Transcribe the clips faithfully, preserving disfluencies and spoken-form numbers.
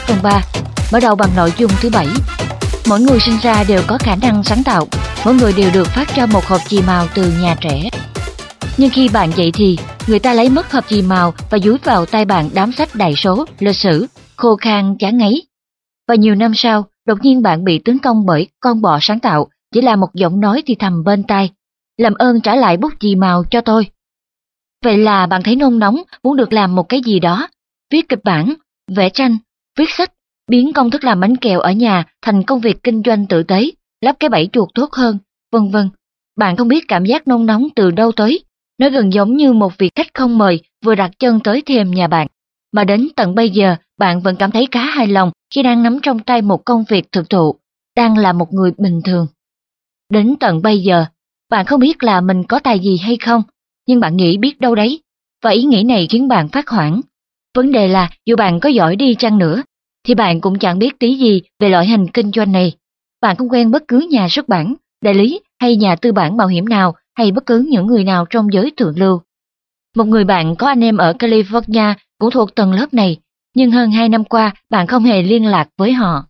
phần ba, mở đầu bằng nội dung thứ bảy. Mỗi người sinh ra đều có khả năng sáng tạo, mỗi người đều được phát cho một hộp chì màu từ nhà trẻ. Nhưng khi bạn dậy thì, người ta lấy mất hộp chì màu và dúi vào tay bạn đám sách đại số, lịch sử, khô khan chán ngấy. Và nhiều năm sau, đột nhiên bạn bị tấn công bởi con bọ sáng tạo, chỉ là một giọng nói thì thầm bên tai. Làm ơn trả lại bút chì màu cho tôi. Vậy là bạn thấy nôn nóng, muốn được làm một cái gì đó, viết kịch bản, vẽ tranh, viết sách, biến công thức làm bánh kẹo ở nhà thành công việc kinh doanh tử tế, lắp cái bẫy chuột tốt hơn, vân vân. Bạn không biết cảm giác nôn nóng từ đâu tới, nó gần giống như một vị khách không mời vừa đặt chân tới thềm nhà bạn, mà đến tận bây giờ bạn vẫn cảm thấy khá hài lòng khi đang nắm trong tay một công việc thực thụ, đang là một người bình thường. Đến tận bây giờ, bạn không biết là mình có tài gì hay không, nhưng bạn nghĩ biết đâu đấy, và ý nghĩ này khiến bạn phát hoảng. Vấn đề là dù bạn có giỏi đi chăng nữa, thì bạn cũng chẳng biết tí gì về loại hình kinh doanh này. Bạn không quen bất cứ nhà xuất bản, đại lý hay nhà tư bản mạo hiểm nào hay bất cứ những người nào trong giới thượng lưu. Một người bạn có anh em ở California cũng thuộc tầng lớp này, nhưng hơn hai năm qua bạn không hề liên lạc với họ.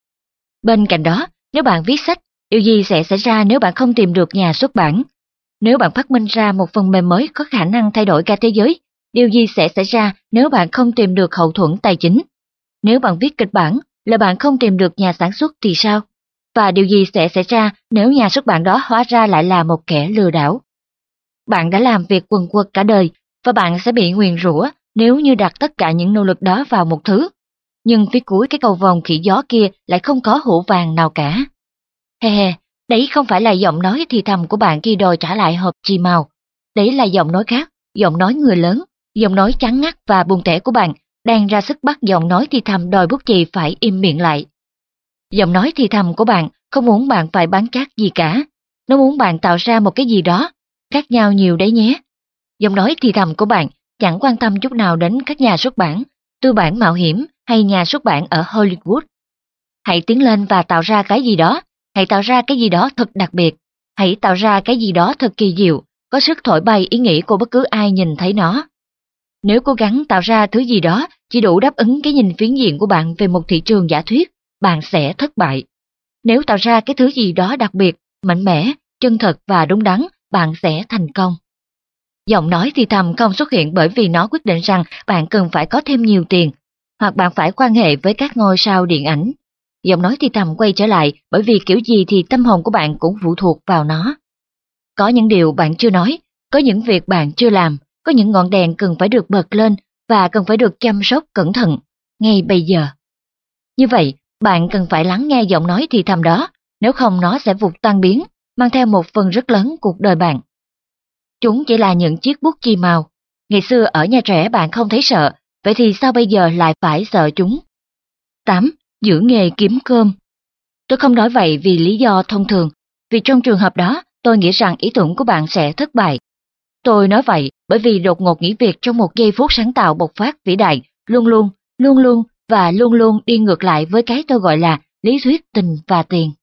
Bên cạnh đó, nếu bạn viết sách, điều gì sẽ xảy ra nếu bạn không tìm được nhà xuất bản? Nếu bạn phát minh ra một phần mềm mới có khả năng thay đổi cả thế giới, điều gì sẽ xảy ra nếu bạn không tìm được hậu thuẫn tài chính? Nếu bạn viết kịch bản, là bạn không tìm được nhà sản xuất thì sao? Và điều gì sẽ xảy ra nếu nhà xuất bản đó hóa ra lại là một kẻ lừa đảo? Bạn đã làm việc quần quật cả đời, và bạn sẽ bị nguyền rủa nếu như đặt tất cả những nỗ lực đó vào một thứ. Nhưng phía cuối cái cầu vồng khỉ gió kia lại không có hũ vàng nào cả. He he, đấy không phải là giọng nói thì thầm của bạn khi đòi trả lại hộp chì màu. Đấy là giọng nói khác, giọng nói người lớn, giọng nói chán ngắt và buồn tẻ của bạn đang ra sức bắt giọng nói thì thầm đòi bút chì phải im miệng lại. Giọng nói thì thầm của bạn không muốn bạn phải bán chát gì cả, nó muốn bạn tạo ra một cái gì đó, khác nhau nhiều đấy nhé. Giọng nói thì thầm của bạn chẳng quan tâm chút nào đến các nhà xuất bản, tư bản mạo hiểm hay nhà xuất bản ở Hollywood. Hãy tiến lên và tạo ra cái gì đó, hãy tạo ra cái gì đó thật đặc biệt, hãy tạo ra cái gì đó thật kỳ diệu, có sức thổi bay ý nghĩ của bất cứ ai nhìn thấy nó. Nếu cố gắng tạo ra thứ gì đó chỉ đủ đáp ứng cái nhìn phiến diện của bạn về một thị trường giả thuyết, bạn sẽ thất bại. Nếu tạo ra cái thứ gì đó đặc biệt, mạnh mẽ, chân thật và đúng đắn, bạn sẽ thành công. Giọng nói thì thầm không xuất hiện bởi vì nó quyết định rằng bạn cần phải có thêm nhiều tiền, hoặc bạn phải quan hệ với các ngôi sao điện ảnh. Giọng nói thì thầm quay trở lại bởi vì kiểu gì thì tâm hồn của bạn cũng phụ thuộc vào nó. Có những điều bạn chưa nói, có những việc bạn chưa làm, có những ngọn đèn cần phải được bật lên và cần phải được chăm sóc cẩn thận, ngay bây giờ. Như vậy, bạn cần phải lắng nghe giọng nói thì thầm đó, nếu không nó sẽ vụt tan biến, mang theo một phần rất lớn cuộc đời bạn. Chúng chỉ là những chiếc bút chì màu. Ngày xưa ở nhà trẻ bạn không thấy sợ, vậy thì sao bây giờ lại phải sợ chúng? tám. Giữ nghề kiếm cơm. Tôi không nói vậy vì lý do thông thường, vì trong trường hợp đó tôi nghĩ rằng ý tưởng của bạn sẽ thất bại. Tôi nói vậy bởi vì đột ngột nghỉ việc trong một giây phút sáng tạo bộc phát vĩ đại, luôn luôn, luôn luôn và luôn luôn đi ngược lại với cái tôi gọi là lý thuyết tình và tiền.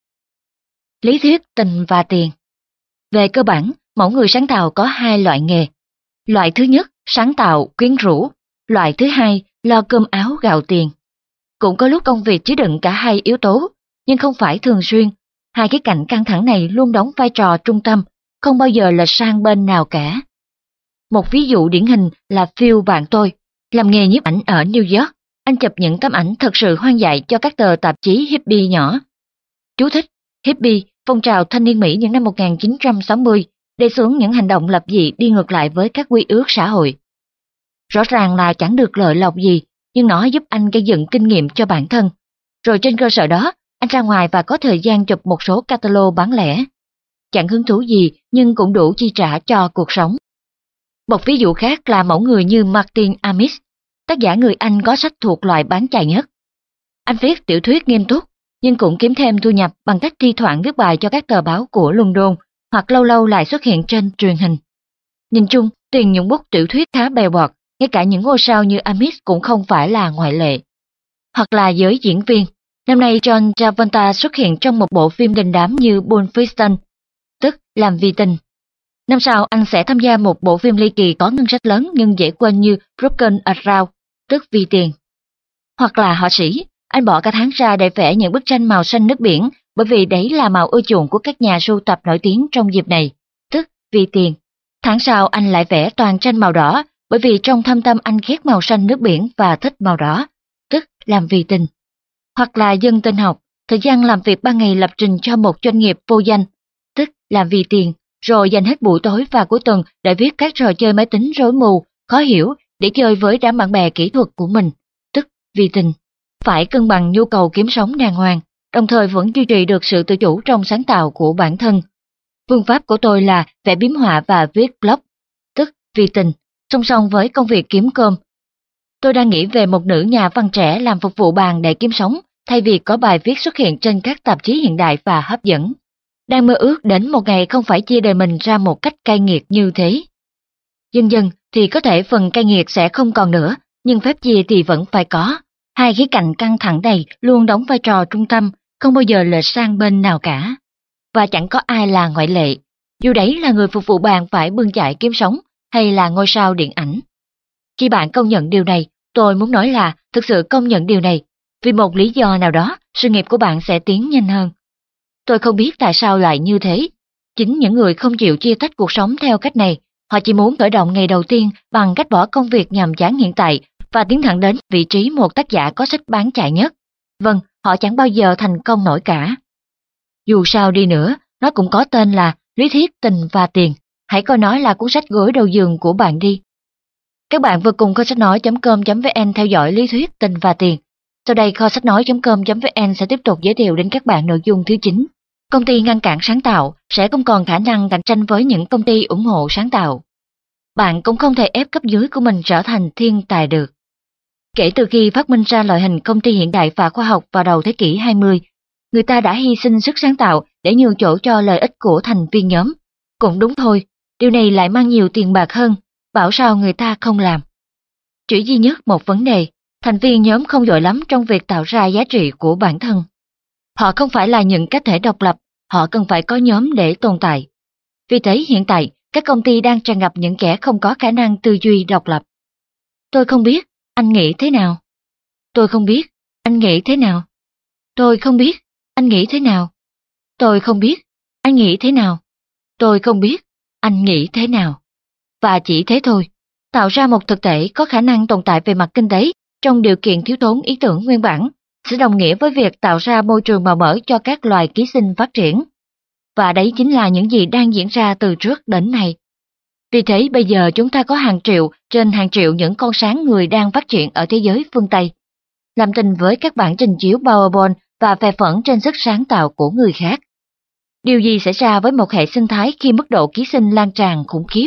Lý thuyết tình và tiền. Về cơ bản, mỗi người sáng tạo có hai loại nghề. Loại thứ nhất, sáng tạo, quyến rũ. Loại thứ hai, lo cơm áo gạo tiền. Cũng có lúc công việc chứa đựng cả hai yếu tố, nhưng không phải thường xuyên. Hai cái cạnh căng thẳng này luôn đóng vai trò trung tâm, không bao giờ lệch sang bên nào cả. Một ví dụ điển hình là Phil bạn tôi, làm nghề nhiếp ảnh ở New York. Anh chụp những tấm ảnh thật sự hoang dại cho các tờ tạp chí hippie nhỏ. Chú thích: hippie, phong trào thanh niên Mỹ những năm một nghìn chín trăm sáu mươi, đề xướng những hành động lập dị đi ngược lại với các quy ước xã hội. Rõ ràng là chẳng được lợi lộc gì, nhưng nó giúp anh gây dựng kinh nghiệm cho bản thân. Rồi trên cơ sở đó, anh ra ngoài và có thời gian chụp một số catalog bán lẻ. Chẳng hứng thú gì nhưng cũng đủ chi trả cho cuộc sống. Một ví dụ khác là mẫu người như Martin Amis, tác giả người Anh có sách thuộc loại bán chạy nhất. Anh viết tiểu thuyết nghiêm túc, nhưng cũng kiếm thêm thu nhập bằng cách thi thoảng viết bài cho các tờ báo của London, hoặc lâu lâu lại xuất hiện trên truyền hình. Nhìn chung, tiền nhuận bút tiểu thuyết khá bèo bọt, ngay cả những ngôi sao như Amis cũng không phải là ngoại lệ. Hoặc là giới diễn viên, năm nay John Travolta xuất hiện trong một bộ phim đình đám như Pulp Fiction, tức Làm vì tình. Năm sau anh sẽ tham gia một bộ phim ly kỳ có ngân sách lớn nhưng dễ quên như Broken Arrow, tức Vì tiền. Hoặc là họa sĩ, Anh bỏ cả tháng ra để vẽ những bức tranh màu xanh nước biển, bởi vì đấy là màu ưa chuộng của các nhà sưu tập nổi tiếng trong dịp này, tức vì tiền. Tháng sau anh lại vẽ toàn tranh màu đỏ, bởi vì trong thâm tâm anh ghét màu xanh nước biển và thích màu đỏ, tức làm vì tình. Hoặc là dân tin học, thời gian làm việc ban ngày lập trình cho một doanh nghiệp vô danh, tức làm vì tiền, rồi dành hết buổi tối và cuối tuần để viết các trò chơi máy tính rối mù, khó hiểu để chơi với đám bạn bè kỹ thuật của mình, tức vì tình. Phải cân bằng nhu cầu kiếm sống đàng hoàng, đồng thời vẫn duy trì được sự tự chủ trong sáng tạo của bản thân. Phương pháp của tôi là vẽ biếm họa và viết blog, tức vì tình, song song với công việc kiếm cơm. Tôi đang nghĩ về một nữ nhà văn trẻ làm phục vụ bàn để kiếm sống, thay vì có bài viết xuất hiện trên các tạp chí hiện đại và hấp dẫn. Đang mơ ước đến một ngày không phải chia đời mình ra một cách cay nghiệt như thế. Dần dần thì có thể phần cay nghiệt sẽ không còn nữa, nhưng phép chia thì vẫn phải có. Hai khía cạnh căng thẳng này luôn đóng vai trò trung tâm, không bao giờ lệch sang bên nào cả. Và chẳng có ai là ngoại lệ, dù đấy là người phục vụ bàn phải bươn chải kiếm sống, hay là ngôi sao điện ảnh. Khi bạn công nhận điều này, tôi muốn nói là thực sự công nhận điều này, vì một lý do nào đó, sự nghiệp của bạn sẽ tiến nhanh hơn. Tôi không biết tại sao lại như thế. Chính những người không chịu chia tách cuộc sống theo cách này, họ chỉ muốn khởi động ngày đầu tiên bằng cách bỏ công việc nhàm chán hiện tại và tiến thẳng đến vị trí một tác giả có sách bán chạy nhất. Vâng, họ chẳng bao giờ thành công nổi cả. Dù sao đi nữa, nó cũng có tên là Lý thuyết tình và tiền. Hãy coi nó là cuốn sách gối đầu giường của bạn đi. Các bạn vừa cùng kho sách nói chấm com chấm vn theo dõi Lý thuyết tình và tiền. Sau đây kho sách nói chấm com chấm vn sẽ tiếp tục giới thiệu đến các bạn nội dung thứ chín. Công ty ngăn cản sáng tạo sẽ không còn khả năng cạnh tranh với những công ty ủng hộ sáng tạo. Bạn cũng không thể ép cấp dưới của mình trở thành thiên tài được. Kể từ khi phát minh ra loại hình công ty hiện đại và khoa học vào đầu thế kỷ hai mươi, người ta đã hy sinh sức sáng tạo để nhường chỗ cho lợi ích của thành viên nhóm. Cũng đúng thôi, điều này lại mang nhiều tiền bạc hơn, bảo sao người ta không làm. Chỉ duy nhất một vấn đề, thành viên nhóm không giỏi lắm trong việc tạo ra giá trị của bản thân. Họ không phải là những cá thể độc lập, họ cần phải có nhóm để tồn tại. Vì thế hiện tại, các công ty đang tràn ngập những kẻ không có khả năng tư duy độc lập. Tôi không biết, anh nghĩ thế nào? Tôi không biết, anh nghĩ thế nào? Tôi không biết, anh nghĩ thế nào? Tôi không biết, anh nghĩ thế nào? Tôi không biết, anh nghĩ thế nào? Và chỉ thế thôi, tạo ra một thực thể có khả năng tồn tại về mặt kinh tế trong điều kiện thiếu thốn ý tưởng nguyên bản, sẽ đồng nghĩa với việc tạo ra môi trường màu mỡ cho các loài ký sinh phát triển. Và đấy chính là những gì đang diễn ra từ trước đến nay. Vì thế bây giờ chúng ta có hàng triệu trên hàng triệu những con sáng người đang phát triển ở thế giới phương Tây, làm tình với các bản trình chiếu PowerPoint và phè phẫn trên sức sáng tạo của người khác. Điều gì xảy ra với một hệ sinh thái khi mức độ ký sinh lan tràn khủng khiếp?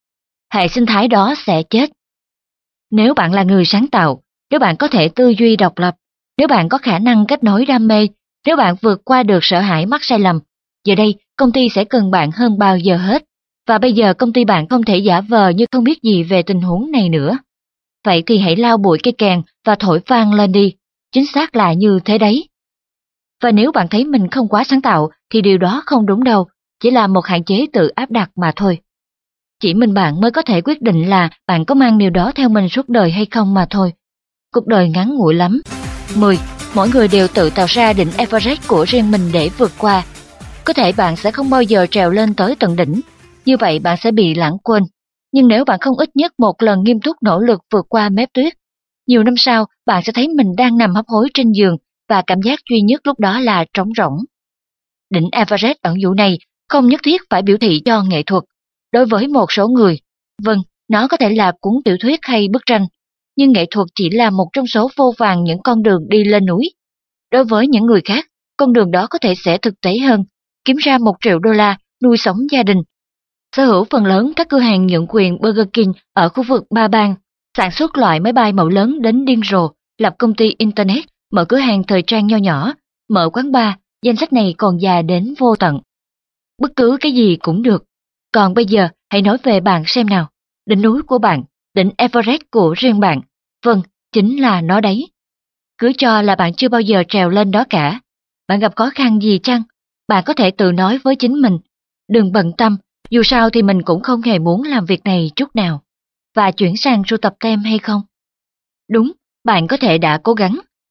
Hệ sinh thái đó sẽ chết. Nếu bạn là người sáng tạo, nếu bạn có thể tư duy độc lập, nếu bạn có khả năng kết nối đam mê, nếu bạn vượt qua được sợ hãi mắc sai lầm, giờ đây công ty sẽ cần bạn hơn bao giờ hết. Và bây giờ công ty bạn không thể giả vờ như không biết gì về tình huống này nữa. Vậy thì hãy lao bụi cây kèn và thổi vang lên đi, chính xác là như thế đấy. Và nếu bạn thấy mình không quá sáng tạo thì điều đó không đúng đâu, chỉ là một hạn chế tự áp đặt mà thôi. Chỉ mình bạn mới có thể quyết định là bạn có mang điều đó theo mình suốt đời hay không mà thôi. Cuộc đời ngắn ngủi lắm. mười. Mỗi người đều tự tạo ra đỉnh Everest của riêng mình để vượt qua. Có thể bạn sẽ không bao giờ trèo lên tới tận đỉnh, như vậy bạn sẽ bị lãng quên. Nhưng nếu bạn không ít nhất một lần nghiêm túc nỗ lực vượt qua mép tuyết, nhiều năm sau bạn sẽ thấy mình đang nằm hấp hối trên giường và cảm giác duy nhất lúc đó là trống rỗng. Đỉnh Everest ẩn dụ này không nhất thiết phải biểu thị cho nghệ thuật. Đối với một số người, vâng, nó có thể là cuốn tiểu thuyết hay bức tranh, nhưng nghệ thuật chỉ là một trong số vô vàn những con đường đi lên núi. Đối với những người khác, con đường đó có thể sẽ thực tế hơn, kiếm ra một triệu đô la, nuôi sống gia đình, sở hữu phần lớn các cửa hàng nhượng quyền Burger King ở khu vực ba bang, sản xuất loại máy bay mẫu lớn đến điên rồ, lập công ty Internet, mở cửa hàng thời trang nho nhỏ, mở quán bar, danh sách này còn dài đến vô tận. Bất cứ cái gì cũng được. Còn bây giờ, hãy nói về bạn xem nào. Đỉnh núi của bạn, đỉnh Everest của riêng bạn. Vâng, chính là nó đấy. Cứ cho là bạn chưa bao giờ trèo lên đó cả. Bạn gặp khó khăn gì chăng? Bạn có thể tự nói với chính mình. Đừng bận tâm, dù sao thì mình cũng không hề muốn làm việc này chút nào. Và chuyển sang sưu tập tem hay không? Đúng, bạn có thể đã cố gắng,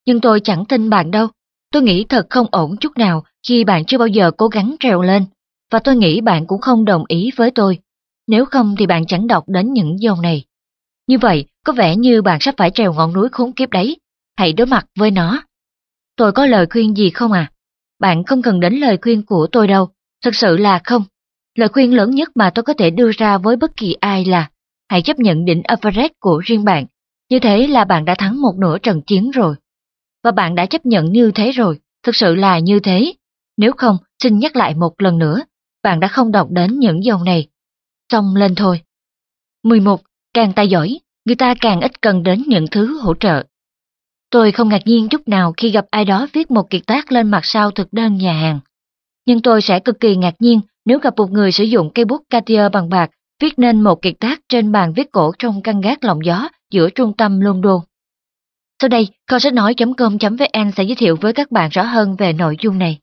nhưng tôi chẳng tin bạn đâu. Tôi nghĩ thật không ổn chút nào khi bạn chưa bao giờ cố gắng trèo lên, và tôi nghĩ bạn cũng không đồng ý với tôi. Nếu không thì bạn chẳng đọc đến những dòng này. Như vậy, có vẻ như bạn sắp phải trèo ngọn núi khốn kiếp đấy. Hãy đối mặt với nó. Tôi có lời khuyên gì không à? Bạn không cần đến lời khuyên của tôi đâu. Thực sự là không. Lời khuyên lớn nhất mà tôi có thể đưa ra với bất kỳ ai là hãy chấp nhận đỉnh Everest của riêng bạn. Như thế là bạn đã thắng một nửa trận chiến rồi. Và bạn đã chấp nhận như thế rồi, thực sự là như thế. Nếu không, xin nhắc lại một lần nữa, bạn đã không đọc đến những dòng này. Xông lên thôi. mười một. Càng tài giỏi, người ta càng ít cần đến những thứ hỗ trợ. Tôi không ngạc nhiên chút nào khi gặp ai đó viết một kiệt tác lên mặt sau thực đơn nhà hàng. Nhưng tôi sẽ cực kỳ ngạc nhiên nếu gặp một người sử dụng cây bút Cartier bằng bạc viết nên một kiệt tác trên bàn viết cổ trong căn gác lộng gió giữa trung tâm London. Sau đây, kho sách nói chấm com chấm vn sẽ giới thiệu với các bạn rõ hơn về nội dung này.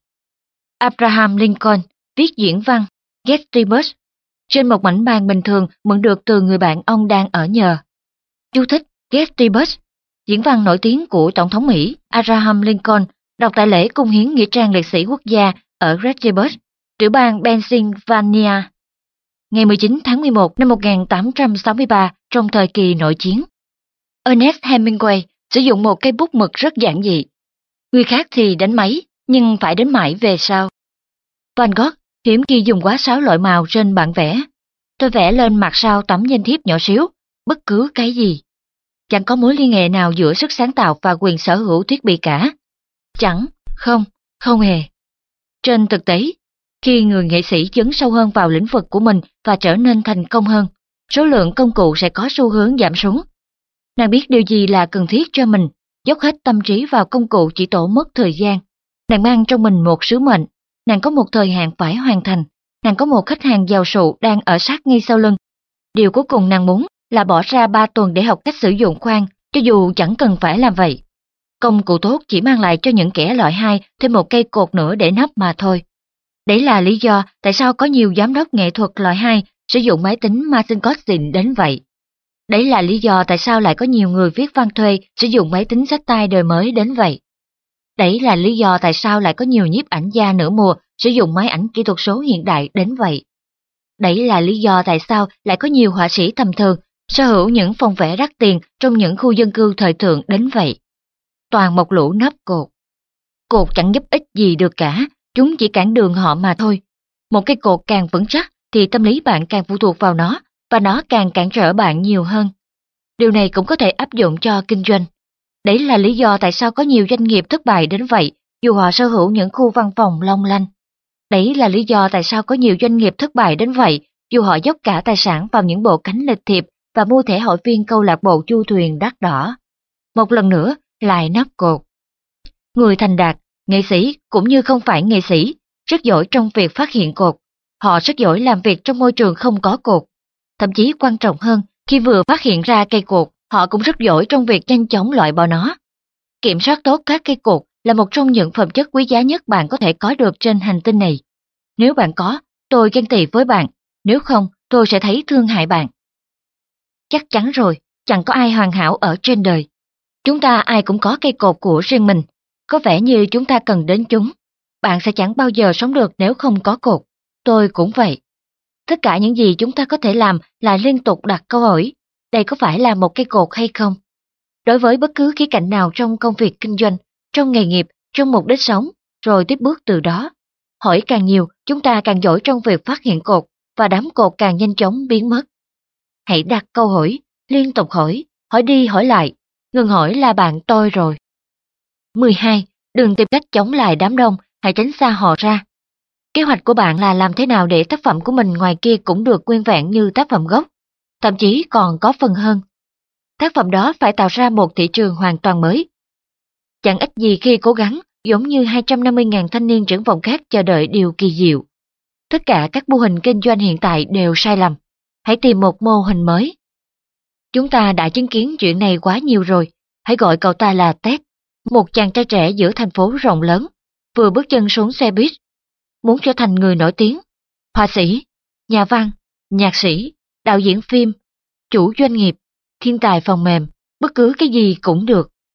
Abraham Lincoln viết diễn văn Gettysburg trên một mảnh bàn bình thường mượn được từ người bạn ông đang ở nhờ. Chú thích Gettysburg, diễn văn nổi tiếng của Tổng thống Mỹ Abraham Lincoln đọc tại lễ cung hiến nghĩa trang liệt sĩ quốc gia ở Gettysburg, tiểu bang Pennsylvania, ngày mười chín tháng mười một năm một nghìn tám trăm sáu mươi ba trong thời kỳ nội chiến. Ernest Hemingway sử dụng một cây bút mực rất giản dị. Người khác thì đánh máy, nhưng phải đến mãi về sau. Van Gogh hiếm khi dùng quá sáu loại màu trên bản vẽ. Tôi vẽ lên mặt sau tấm danh thiếp nhỏ xíu, bất cứ cái gì. Chẳng có mối liên hệ nào giữa sức sáng tạo và quyền sở hữu thiết bị cả. Chẳng, không, không hề. Trên thực tế, khi người nghệ sĩ dấn sâu hơn vào lĩnh vực của mình và trở nên thành công hơn, số lượng công cụ sẽ có xu hướng giảm xuống. Nàng biết điều gì là cần thiết cho mình, dốc hết tâm trí vào công cụ chỉ tổ mất thời gian. Nàng mang trong mình một sứ mệnh, nàng có một thời hạn phải hoàn thành, nàng có một khách hàng giàu sụ đang ở sát ngay sau lưng. Điều cuối cùng nàng muốn là bỏ ra ba tuần để học cách sử dụng khoan, cho dù chẳng cần phải làm vậy. Công cụ tốt chỉ mang lại cho những kẻ loại hai thêm một cây cột nữa để nấp mà thôi. Đấy là lý do tại sao có nhiều giám đốc nghệ thuật loại hai sử dụng máy tính Macintosh xịn đến vậy. Đấy là lý do tại sao lại có nhiều người viết văn thuê sử dụng máy tính xách tay đời mới đến vậy. Đấy là lý do tại sao lại có nhiều nhiếp ảnh gia nửa mùa sử dụng máy ảnh kỹ thuật số hiện đại đến vậy. Đấy là lý do tại sao lại có nhiều họa sĩ tầm thường sở hữu những phòng vẽ đắt tiền trong những khu dân cư thời thượng đến vậy. Toàn một lũ nấp cột. Cột chẳng giúp ích gì được cả, chúng chỉ cản đường họ mà thôi. Một cây cột càng vững chắc thì tâm lý bạn càng phụ thuộc vào nó, và nó càng cản trở bạn nhiều hơn. Điều này cũng có thể áp dụng cho kinh doanh. Đấy là lý do tại sao có nhiều doanh nghiệp thất bại đến vậy, dù họ sở hữu những khu văn phòng long lanh. Đấy là lý do tại sao có nhiều doanh nghiệp thất bại đến vậy, dù họ dốc cả tài sản vào những bộ cánh lịch thiệp và mua thẻ hội viên câu lạc bộ du thuyền đắt đỏ. Một lần nữa, lại nắp cột. Người thành đạt, nghệ sĩ cũng như không phải nghệ sĩ, rất giỏi trong việc phát hiện cột. Họ rất giỏi làm việc trong môi trường không có cột. Thậm chí quan trọng hơn, khi vừa phát hiện ra cây cột, họ cũng rất giỏi trong việc nhanh chóng loại bỏ nó. Kiểm soát tốt các cây cột là một trong những phẩm chất quý giá nhất bạn có thể có được trên hành tinh này. Nếu bạn có, tôi ghen tị với bạn, nếu không, tôi sẽ thấy thương hại bạn. Chắc chắn rồi, chẳng có ai hoàn hảo ở trên đời. Chúng ta ai cũng có cây cột của riêng mình, có vẻ như chúng ta cần đến chúng. Bạn sẽ chẳng bao giờ sống được nếu không có cột, tôi cũng vậy. Tất cả những gì chúng ta có thể làm là liên tục đặt câu hỏi, đây có phải là một cây cột hay không? Đối với bất cứ khía cạnh nào trong công việc kinh doanh, trong nghề nghiệp, trong mục đích sống, rồi tiếp bước từ đó. Hỏi càng nhiều, chúng ta càng giỏi trong việc phát hiện cột, và đám cột càng nhanh chóng biến mất. Hãy đặt câu hỏi, liên tục hỏi, hỏi đi hỏi lại, ngừng hỏi là bạn tôi rồi. mười hai. Đừng tìm cách chống lại đám đông, hãy tránh xa họ ra. Kế hoạch của bạn là làm thế nào để tác phẩm của mình ngoài kia cũng được nguyên vẹn như tác phẩm gốc, thậm chí còn có phần hơn. Tác phẩm đó phải tạo ra một thị trường hoàn toàn mới. Chẳng ích gì khi cố gắng, giống như hai trăm năm mươi nghìn thanh niên triển vọng khác chờ đợi điều kỳ diệu. Tất cả các mô hình kinh doanh hiện tại đều sai lầm. Hãy tìm một mô hình mới. Chúng ta đã chứng kiến chuyện này quá nhiều rồi. Hãy gọi cậu ta là Ted, một chàng trai trẻ giữa thành phố rộng lớn, vừa bước chân xuống xe buýt. Muốn trở thành người nổi tiếng, họa sĩ, nhà văn, nhạc sĩ, đạo diễn phim, chủ doanh nghiệp, thiên tài phần mềm, bất cứ cái gì cũng được.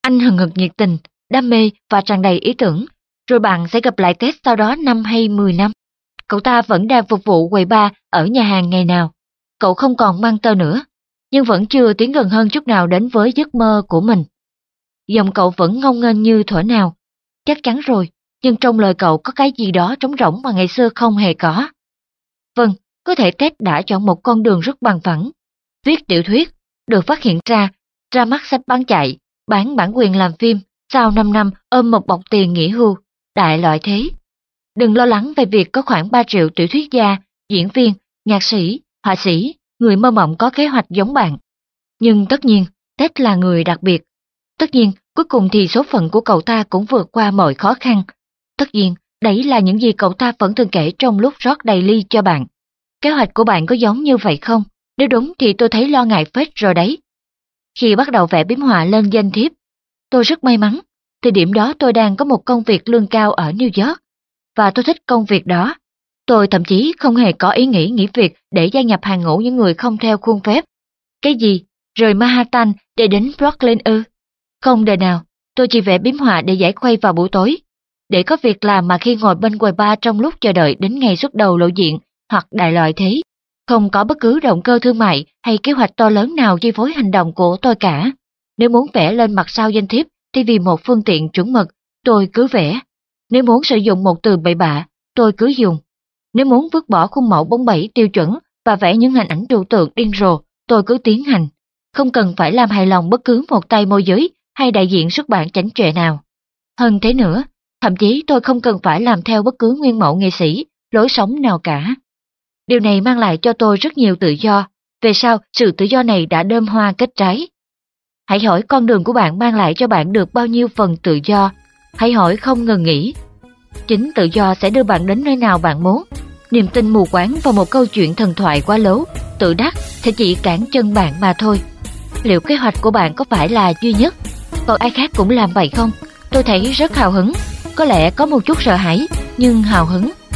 Anh hừng hực nhiệt tình, đam mê và tràn đầy ý tưởng. Rồi bạn sẽ gặp lại Ted sau đó năm hay mười năm. Cậu ta vẫn đang phục vụ quầy bar ở nhà hàng ngày nào. Cậu không còn mang tơ nữa, nhưng vẫn chưa tiến gần hơn chút nào đến với giấc mơ của mình. Giọng cậu vẫn ngông nghênh như thuở nào. Chắc chắn rồi, nhưng trong lời cậu có cái gì đó trống rỗng mà ngày xưa không hề có. Vâng, có thể Ted đã chọn một con đường rất bằng phẳng. Viết tiểu thuyết, được phát hiện ra, ra mắt sách bán chạy, bán bản quyền làm phim, sau năm năm ôm một bọc tiền nghỉ hưu, đại loại thế. Đừng lo lắng về việc có khoảng ba triệu tiểu thuyết gia, diễn viên, nhạc sĩ, họa sĩ, người mơ mộng có kế hoạch giống bạn. Nhưng tất nhiên, Ted là người đặc biệt. Tất nhiên, cuối cùng thì số phận của cậu ta cũng vượt qua mọi khó khăn. Tất nhiên, đấy là những gì cậu ta vẫn thường kể trong lúc rót đầy ly cho bạn. Kế hoạch của bạn có giống như vậy không? Nếu đúng thì tôi thấy lo ngại phết rồi đấy. Khi bắt đầu vẽ bím họa lên danh thiếp, tôi rất may mắn. Thời điểm đó tôi đang có một công việc lương cao ở New York, và tôi thích công việc đó. Tôi thậm chí không hề có ý nghĩ nghỉ việc để gia nhập hàng ngũ những người không theo khuôn phép. Cái gì? Rời Manhattan để đến Brooklyn ư? Không đời nào, tôi chỉ vẽ bím họa để giải khuây vào buổi tối, để có việc làm mà khi ngồi bên quầy bar trong lúc chờ đợi đến ngày xuất đầu lộ diện hoặc đại loại thế. Không có bất cứ động cơ thương mại hay kế hoạch to lớn nào chi phối hành động của tôi cả. Nếu muốn vẽ lên mặt sau danh thiếp thì vì một phương tiện chuẩn mực, tôi cứ vẽ. Nếu muốn sử dụng một từ bậy bạ, tôi cứ dùng. Nếu muốn vứt bỏ khuôn mẫu bóng bẩy tiêu chuẩn và vẽ những hình ảnh trừu tượng điên rồ, tôi cứ tiến hành. Không cần phải làm hài lòng bất cứ một tay môi giới hay đại diện xuất bản chảnh chọe nào. Hơn thế nữa, thậm chí tôi không cần phải làm theo bất cứ nguyên mẫu nghệ sĩ, lối sống nào cả. Điều này mang lại cho tôi rất nhiều tự do. Về sau, sự tự do này đã đơm hoa kết trái. Hãy hỏi con đường của bạn mang lại cho bạn được bao nhiêu phần tự do. Hãy hỏi không ngừng nghỉ. Chính tự do sẽ đưa bạn đến nơi nào bạn muốn. Niềm tin mù quáng vào một câu chuyện thần thoại quá lố, tự đắc sẽ chỉ cản chân bạn mà thôi. Liệu kế hoạch của bạn có phải là duy nhất? Còn ai khác cũng làm vậy không? Tôi thấy rất hào hứng. Có lẽ có một chút sợ hãi, nhưng hào hứng.